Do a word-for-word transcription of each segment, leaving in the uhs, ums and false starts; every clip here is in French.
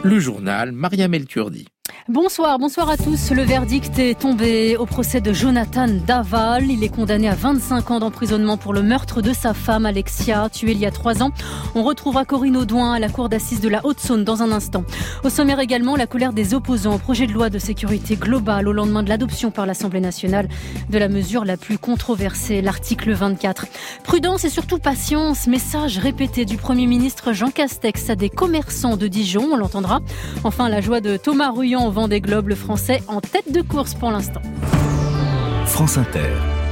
Le journal, Mariam El Kurdi. Bonsoir, bonsoir à tous. Le verdict est tombé au procès de Jonathan Daval. Il est condamné à vingt-cinq ans d'emprisonnement pour le meurtre de sa femme Alexia, tuée il y a trois ans. On retrouvera Corinne Audouin à la cour d'assises de la Haute-Saône dans un instant. Au sommaire également, la colère des opposants au projet de loi de sécurité globale au lendemain de l'adoption par l'Assemblée nationale de la mesure la plus controversée, l'article vingt-quatre. Prudence et surtout patience, message répété du Premier ministre Jean Castex à des commerçants de Dijon, on l'entendra. Enfin, la joie de Thomas Ruyant au Vendée Globe, le français en tête de course pour l'instant. France Inter.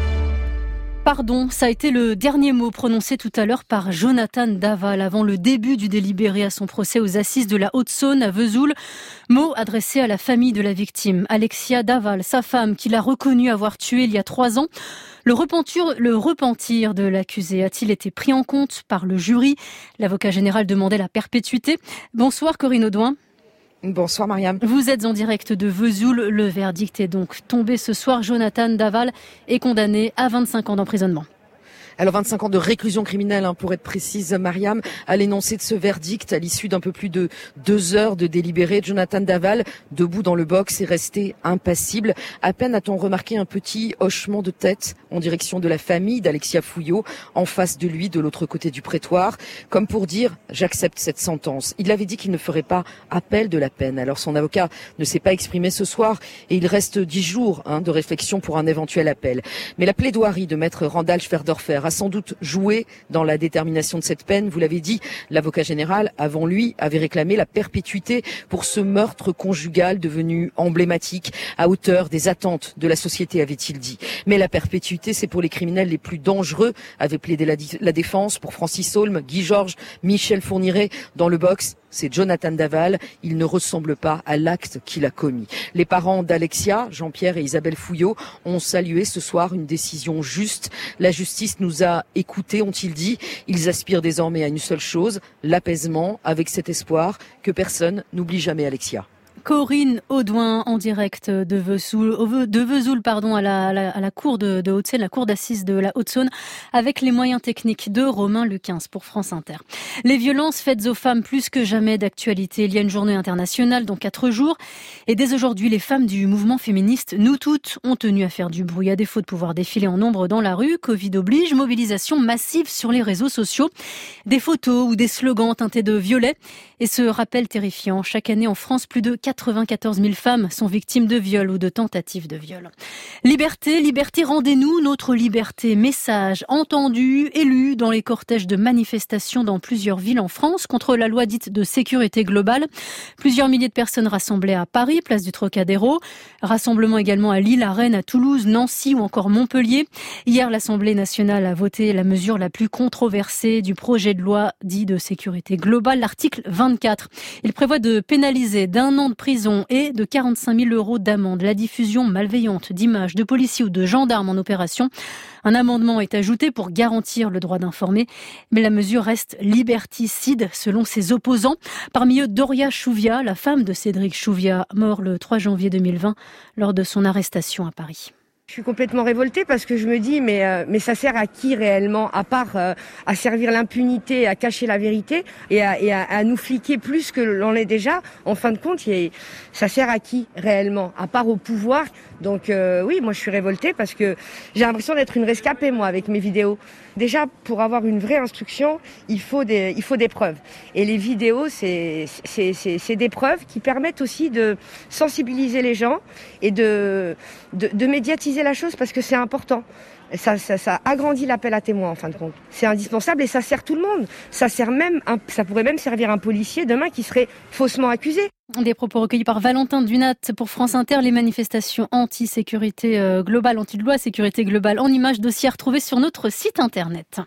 Pardon, ça a été le dernier mot prononcé tout à l'heure par Jonathan Daval avant le début du délibéré à son procès aux assises de la Haute-Saône à Vesoul. Mot adressé à la famille de la victime, Alexia Daval, sa femme, qu'il a reconnu avoir tué il y a trois ans. Le repentir, le repentir de l'accusé a-t-il été pris en compte par le jury? L'avocat général demandait la perpétuité. Bonsoir Corinne Audouin. Bonsoir Mariam. Vous êtes en direct de Vesoul. Le verdict est donc tombé ce soir. Jonathan Daval est condamné à vingt-cinq ans d'emprisonnement. Alors vingt-cinq ans de réclusion criminelle, hein, pour être précise, Mariam, à l'énoncé de ce verdict, à l'issue d'un peu plus de deux heures de délibéré, Jonathan Daval, debout dans le box, est resté impassible. À peine a-t-on remarqué un petit hochement de tête en direction de la famille d'Alexia Fouillot, en face de lui, de l'autre côté du prétoire, comme pour dire « j'accepte cette sentence ». Il avait dit qu'il ne ferait pas appel de la peine. Alors son avocat ne s'est pas exprimé ce soir et il reste dix jours hein, de réflexion pour un éventuel appel. Mais la plaidoirie de maître Randall Schwerdorfer a sans doute joué dans la détermination de cette peine. Vous l'avez dit, l'avocat général, avant lui, avait réclamé la perpétuité pour ce meurtre conjugal devenu emblématique, à hauteur des attentes de la société, avait-il dit. Mais la perpétuité, c'est pour les criminels les plus dangereux, avait plaidé la, la défense pour Francis Holm, Guy Georges, Michel Fourniret. Dans le box, c'est Jonathan Daval. Il ne ressemble pas à l'acte qu'il a commis. Les parents d'Alexia, Jean-Pierre et Isabelle Fouillot, ont salué ce soir une décision juste. La justice nous a écoutés, ont-ils dit. Ils aspirent désormais à une seule chose, l'apaisement, avec cet espoir que personne n'oublie jamais Alexia. Corinne Audouin en direct de Vesoul, de Vesoul pardon, à la, à la, à la cour de, de Haute-Saône, la cour d'assises de la Haute-Saône, avec les moyens techniques de Romain Luquins pour France Inter. Les violences faites aux femmes plus que jamais d'actualité. Il y a une journée internationale dans quatre jours. Et dès aujourd'hui, les femmes du mouvement féministe, nous toutes, ont tenu à faire du bruit. À défaut de pouvoir défiler en nombre dans la rue, Covid oblige, mobilisation massive sur les réseaux sociaux. Des photos ou des slogans teintés de violet. Et ce rappel terrifiant, chaque année en France, plus de quatre-vingt-quatorze mille femmes sont victimes de viols ou de tentatives de viol. Liberté, liberté, rendez-nous notre liberté. Message entendu, élu dans les cortèges de manifestations dans plusieurs villes en France contre la loi dite de sécurité globale. Plusieurs milliers de personnes rassemblées à Paris, place du Trocadéro. Rassemblement également à Lille, à Rennes, à Toulouse, Nancy ou encore Montpellier. Hier, l'Assemblée nationale a voté la mesure la plus controversée du projet de loi dit de sécurité globale, l'article vingt-quatre. Il prévoit de pénaliser d'un an de prison et de quarante-cinq mille euros d'amende la diffusion malveillante d'images de policiers ou de gendarmes en opération. Un amendement est ajouté pour garantir le droit d'informer, mais la mesure reste liberticide selon ses opposants. Parmi eux, Doria Chouvia, la femme de Cédric Chouvia, mort le trois janvier deux mille vingt lors de son arrestation à Paris. Je suis complètement révoltée parce que je me dis mais euh, mais ça sert à qui réellement, à part euh, à servir l'impunité, à cacher la vérité et à, et à, à nous fliquer plus que l'on est déjà. En fin de compte, y a, ça sert à qui réellement, à part au pouvoir. Donc euh, oui, moi je suis révoltée parce que j'ai l'impression d'être une rescapée moi avec mes vidéos. Déjà pour avoir une vraie instruction, il faut des il faut des preuves. Et les vidéos c'est c'est c'est c'est des preuves qui permettent aussi de sensibiliser les gens et de de, de médiatiser la chose parce que c'est important. Ça, ça, ça agrandit l'appel à témoins en fin de compte. C'est indispensable et ça sert tout le monde. Ça sert même, un, ça pourrait même servir un policier demain qui serait faussement accusé. Des propos recueillis par Valentin Dunat pour France Inter. Les manifestations anti-sécurité euh, globale, anti-loi sécurité globale en images, dossier à retrouver sur notre site internet.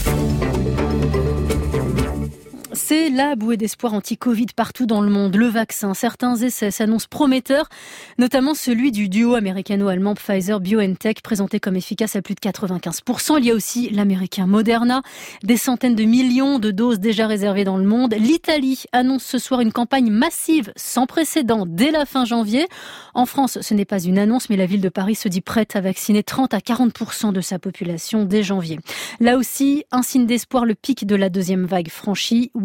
C'est la bouée d'espoir anti-Covid partout dans le monde. Le vaccin, certains essais s'annoncent prometteurs, notamment celui du duo américano-allemand Pfizer-BioNTech, présenté comme efficace à plus de quatre-vingt-quinze pour cent. Il y a aussi l'américain Moderna, des centaines de millions de doses déjà réservées dans le monde. L'Italie annonce ce soir une campagne massive sans précédent dès la fin janvier. En France, ce n'est pas une annonce, mais la ville de Paris se dit prête à vacciner trente à quarante pour cent de sa population dès janvier. Là aussi, un signe d'espoir, le pic de la deuxième vague franchi.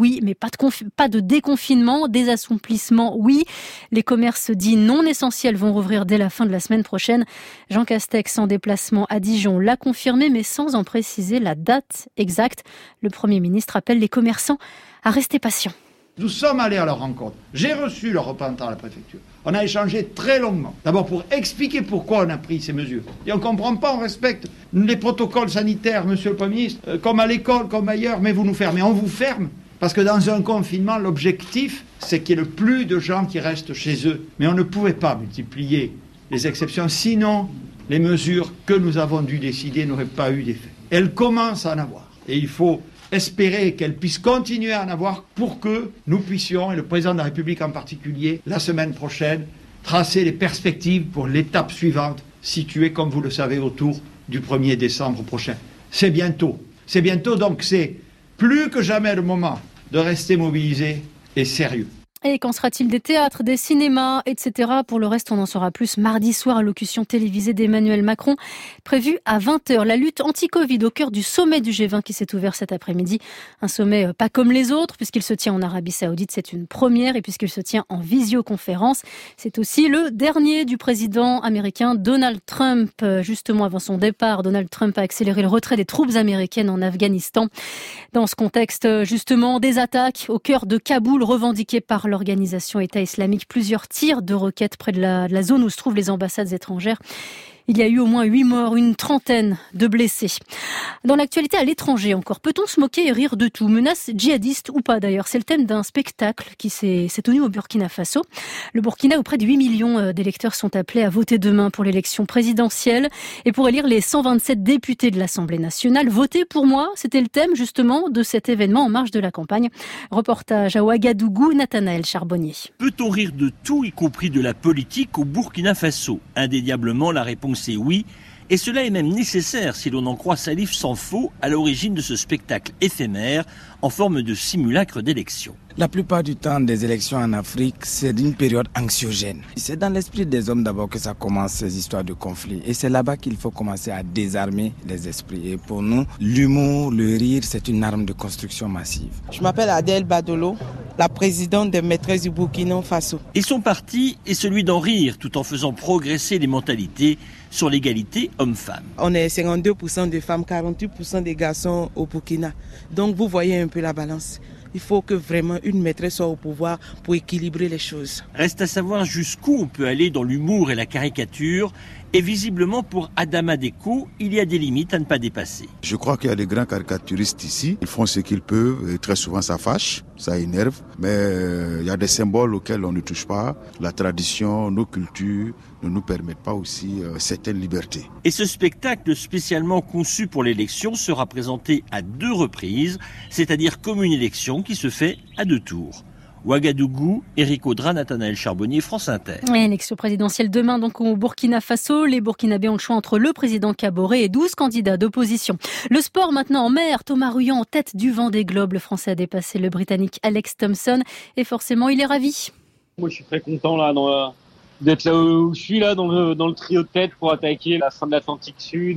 oui, mais pas de, confi- pas de déconfinement, des assouplissements, oui. Les commerces dits non essentiels vont rouvrir dès la fin de la semaine prochaine. Jean Castex, en déplacement à Dijon, l'a confirmé, mais sans en préciser la date exacte. Le Premier ministre appelle les commerçants à rester patients. Nous sommes allés à leur rencontre. J'ai reçu leur représentant à la préfecture. On a échangé très longuement. D'abord pour expliquer pourquoi on a pris ces mesures. Et on ne comprend pas, on respecte les protocoles sanitaires, monsieur le Premier ministre, euh, comme à l'école, comme ailleurs, mais vous nous fermez. On vous ferme. Parce que dans un confinement, l'objectif, c'est qu'il y ait le plus de gens qui restent chez eux. Mais on ne pouvait pas multiplier les exceptions. Sinon, les mesures que nous avons dû décider n'auraient pas eu d'effet. Elles commencent à en avoir. Et il faut espérer qu'elle puisse continuer à en avoir pour que nous puissions, et le président de la République en particulier, la semaine prochaine, tracer les perspectives pour l'étape suivante, située, comme vous le savez, autour du premier décembre prochain. C'est bientôt. C'est bientôt, donc c'est plus que jamais le moment de rester mobilisé et sérieux. Et qu'en sera-t-il des théâtres, des cinémas, et cetera. Pour le reste, on en saura plus mardi soir, allocution télévisée d'Emmanuel Macron, prévue à vingt heures. La lutte anti-Covid au cœur du sommet du G vingt qui s'est ouvert cet après-midi. Un sommet pas comme les autres, puisqu'il se tient en Arabie Saoudite, c'est une première, et puisqu'il se tient en visioconférence. C'est aussi le dernier du président américain Donald Trump. Justement, avant son départ, Donald Trump a accéléré le retrait des troupes américaines en Afghanistan. Dans ce contexte, justement, des attaques au cœur de Kaboul revendiquées par l'organisation État islamique, plusieurs tirs de roquettes près de la, de la zone où se trouvent les ambassades étrangères. Il y a eu au moins huit morts, une trentaine de blessés. Dans l'actualité à l'étranger encore, peut-on se moquer et rire de tout? Menace djihadiste ou pas d'ailleurs? C'est le thème d'un spectacle qui s'est, s'est tenu au Burkina Faso. Le Burkina, où près de huit millions d'électeurs sont appelés à voter demain pour l'élection présidentielle. Et pour élire les cent vingt-sept députés de l'Assemblée nationale, voter pour moi, c'était le thème justement de cet événement en marge de la campagne. Reportage à Ouagadougou, Nathanaël Charbonnier. Peut-on rire de tout, y compris de la politique au Burkina Faso? Indéniablement, la réponse c'est oui, et cela est même nécessaire si l'on en croit Salif Sanfo, à l'origine de ce spectacle éphémère en forme de simulacre d'élection. La plupart du temps des élections en Afrique, c'est une période anxiogène. C'est dans l'esprit des hommes d'abord que ça commence, ces histoires de conflits. Et c'est là-bas qu'il faut commencer à désarmer les esprits. Et pour nous, l'humour, le rire, c'est une arme de construction massive. Je m'appelle Adèle Badolo, la présidente des maîtresses du Burkina Faso. Et son parti est celui d'en rire tout en faisant progresser les mentalités sur l'égalité homme-femme. On est cinquante-deux pour cent de femmes, quarante-huit pour cent des garçons au Burkina. Donc vous voyez un peu la balance. Il faut que vraiment une maîtresse soit au pouvoir pour équilibrer les choses. Reste à savoir jusqu'où on peut aller dans l'humour et la caricature. Et visiblement, pour Adama Deko, il y a des limites à ne pas dépasser. Je crois qu'il y a des grands caricaturistes ici. Ils font ce qu'ils peuvent et très souvent ça fâche, ça énerve. Mais il y a des symboles auxquels on ne touche pas. La tradition, nos cultures ne nous permettent pas aussi euh, certaines libertés. Et ce spectacle spécialement conçu pour l'élection sera présenté à deux reprises, c'est-à-dire comme une élection qui se fait à deux tours. Ouagadougou, Éric Audrin, Nathanaël Charbonnier, France Inter. Élection présidentielle demain donc au Burkina Faso. Les Burkinabés ont le choix entre le président Kaboré et douze candidats d'opposition. Le sport maintenant en mer. Thomas Ruyant en tête du Vendée Globe. Le Français a dépassé le Britannique Alex Thomson et forcément il est ravi. Moi je suis très content là dans la... d'être là où je suis là dans le, dans le trio de tête pour attaquer la fin de l'Atlantique Sud,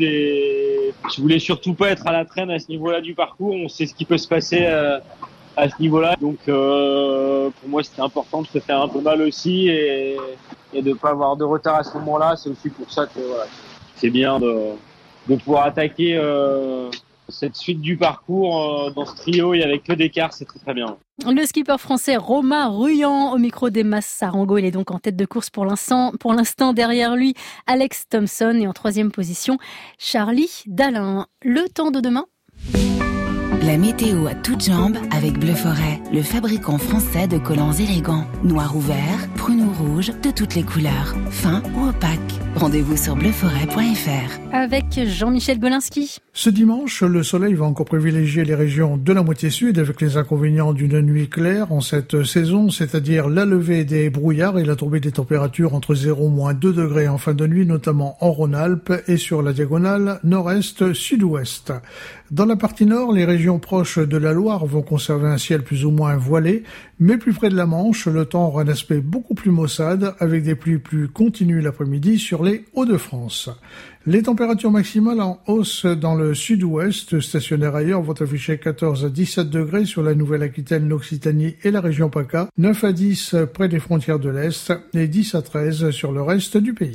et je voulais surtout pas être à la traîne à ce niveau-là du parcours. On sait ce qui peut se passer euh, à ce niveau-là, donc euh, pour moi c'était important de se faire un peu mal aussi et, et de pas avoir de retard à ce moment-là. C'est aussi pour ça que voilà, c'est bien de, de pouvoir attaquer euh, cette suite du parcours euh, dans ce trio et avec peu d'écart, c'est très très bien. Le skipper français Romain Ruyant au micro d'Emma Sarango, il est donc en tête de course pour l'instant. Pour l'instant, derrière lui, Alex Thomson et en troisième position, Charlie Dalin. Le temps de demain. La météo à toutes jambes avec Bleu Forêt, le fabricant français de collants élégants. Noir ou vert, prune ou rouge, de toutes les couleurs. Fin ou opaque. Rendez-vous sur bleu forêt point f r. Avec Jean-Michel Golinski. Ce dimanche, le soleil va encore privilégier les régions de la moitié sud avec les inconvénients d'une nuit claire en cette saison, c'est-à-dire la levée des brouillards et la tombée des températures entre zéro et deux degrés en fin de nuit, notamment en Rhône-Alpes et sur la diagonale nord-est-sud-ouest. Dans la partie nord, les régions régions proches de la Loire vont conserver un ciel plus ou moins voilé, mais plus près de la Manche, le temps aura un aspect beaucoup plus maussade, avec des pluies plus continues l'après-midi sur les Hauts-de-France. Les températures maximales en hausse dans le sud-ouest, stationnaires ailleurs, vont afficher quatorze à dix-sept degrés sur la Nouvelle-Aquitaine, l'Occitanie et la région PACA, neuf à dix près des frontières de l'Est et dix à treize sur le reste du pays.